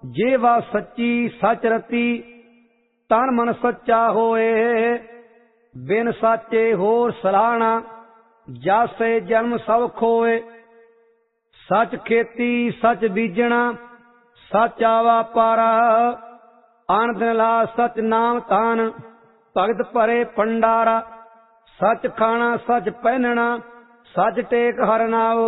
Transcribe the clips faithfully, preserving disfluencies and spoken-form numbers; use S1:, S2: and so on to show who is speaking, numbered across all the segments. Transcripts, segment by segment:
S1: ਜੇ ਵਾ ਸੱਚੀ ਸਚ ਰਤੀ ਤਨ ਮਨ ਸੱਚਾ ਹੋਏ। ਬਿਨ ਸਾਚੇ ਹੋਰ ਸਲਾਹਣਾ ਜਾਸੇ ਜਨਮ ਸਭ ਖੋਏ। ਸਚ ਖੇਤੀ ਸਚ ਬੀਜਣਾ ਸਚ ਆਵਾ ਪਾਰਾ। ਆਨ ਦਿਨ ਲਾ ਸਚ ਨਾਮ ਤਾਨ ਭਗਤ ਭਰੇ ਭੰਡਾਰਾ। ਸਚ ਖਾਣਾ ਸਚ ਪਹਿਨਣਾ ਸਚ ਟੇਕ ਹਰ ਨਾਉ।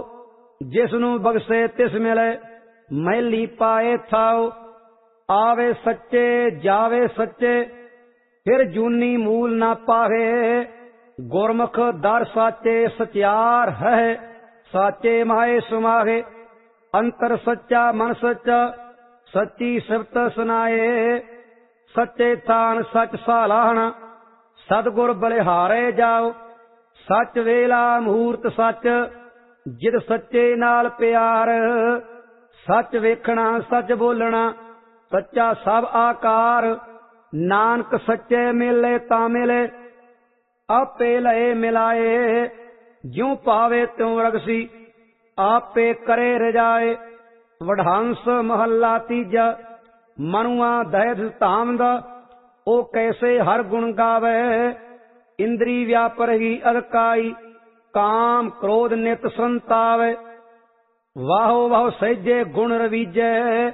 S1: ਜਿਸ ਨੂੰ ਬਖਸ਼ੇ ਤਿਸ ਮਿਲੇ ਮੈਲੀ ਪਾਏ ਥਾਉ। ਆਵੇ ਸੱਚੇ ਜਾਵੇ ਸੱਚੇ ਫਿਰ ਜੂਨੀ ਮੂਲ ਨਾ ਪਾਵੇ। ਗੁਰਮੁਖ ਦਰ ਸਾਚੇ ਸਚਿਆਰ ਹੈ ਸਾਚੇ ਮਾਏ ਸੁਮਾਹੇ। ਅੰਤਰ ਸੱਚਾ ਮਨ ਸੱਚਾ ਸੱਚੀ ਸਿਫਤ ਸੁਨਾਏ। ਸੱਚੇ ਥਾਨ ਸਚ ਸਾਲਾਹਣਾ ਸਤਿਗੁਰ ਬਲਿਹਾਰੇ ਜਾਓ। ਸੱਚ ਵੇਲਾ ਮਹੂਰਤ ਸੱਚ ਜਿਦ ਸੱਚੇ ਨਾਲ ਪਿਆਰ। ਸੱਚ ਵੇਖਣਾ ਸੱਚ ਬੋਲਣਾ ਸੱਚਾ ਸਭ ਆਕਾਰ। ਨਾਨਕ ਸੱਚੇ ਮਿਲੇ ਤਾਂ ਮਿਲੇ ਆਪੇ ਲਏ ਮਿਲਾਏ। ਜਿਉ ਪਾਵੇ ਤਿਉ ਰਗਸੀ ਆਪੇ ਕਰੇ ਰਜਾਏ। ਵਡਹੰਸ ਮਹੱਲਾ ਤੀਜਾ। ਮਨੁਆ ਦੈਤ ਧਾਮ ਦਾ ਉਹ ਕੈਸੇ ਹਰ ਗੁਣ ਗਾਵੇ। ਇੰਦਰੀ ਵਿਆਪਰ ਹੀ ਅਦਕਾਈ ਕਾਮ ਕ੍ਰੋਧ ਨਿਤ ਸੰਤਾਵੇ। ਵਾਹੋ ਵਾਹੋ ਸਹਿਜੇ ਗੁਣ ਰਵੀਜੈ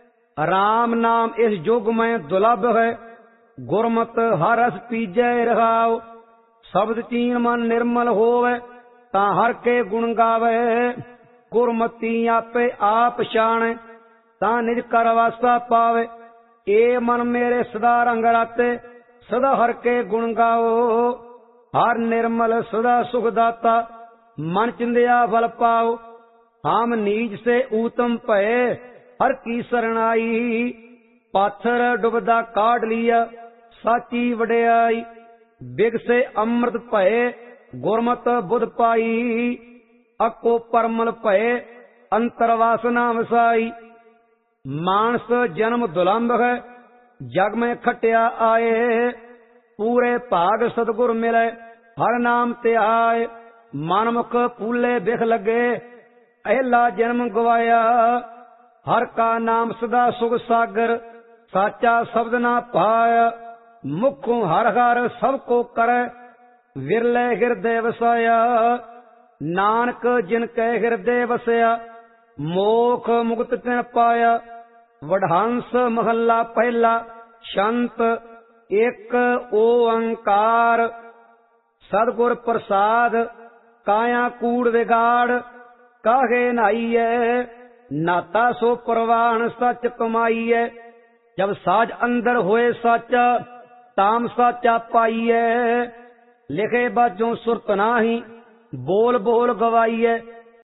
S1: ਰਾਮ ਨਾਮ ਇਸ ਯੁਗ ਮੈਂ ਦੁਲਭ ਹੈ। ਗੁਰਮਤ ਹਰ ਰਸ ਪੀਜੈ ਰਹਾਉ। ਸ਼ਬਦ ਚੀਨ ਮਨ ਨਿਰਮਲ ਹੋਵੇ ਤਾਂ ਹਰ ਕੇ ਗੁਣ ਗਾਵੇ। ਗੁਰਮਤੀ ਆਪੇ ਆਪ ਛਾਣੈ ਤਾਂ ਨਿਜ ਕਰ ਵਾਸਾ ਪਾਵੇ। ਏ ਮਨ ਮੇਰੇ ਸਦਾ ਰੰਗ ਰਾਤੇ ਸਦਾ ਹਰ ਕੇ ਗੁਣ ਗਾਓ। ਹਰ ਨਿਰਮਲ ਸਦਾ ਸੁਖ ਦਾਤਾ मन चिंदिया फल पाओ। हम नीच से ऊतम भये हर की सरणाई। पाथर डुबदा काट लिया साची वडियाई। बिग से अमृत भये गुरमत बुध पाई। अको परमल भये अंतर वासना वसाई। मानस जन्म दुलंभ है जग में खटिया आए। पूरे भाग सतगुर मिले हर नाम ते आए। मनमुख फूले बिख लगे अहला जन्म गवाया। हर का नाम सदा सुख सागर साचा शब्द ना पाया। मुखों हर हर सबको करे विरले हृदय वसाया। नानक जिनके हृदय वसया मोख मुक्त तिन पाया। वडहंस महला पहला शंत एक ओंकार। सतगुर प्रसाद काया कूड़ विगाड़ काहे नाईए। नाता सो परवान सच कमाईए। जब साज अंदर होए साचा ताम साचा पाईए। लिखे बाजों सुरत नाही बोल बोल गवाईए।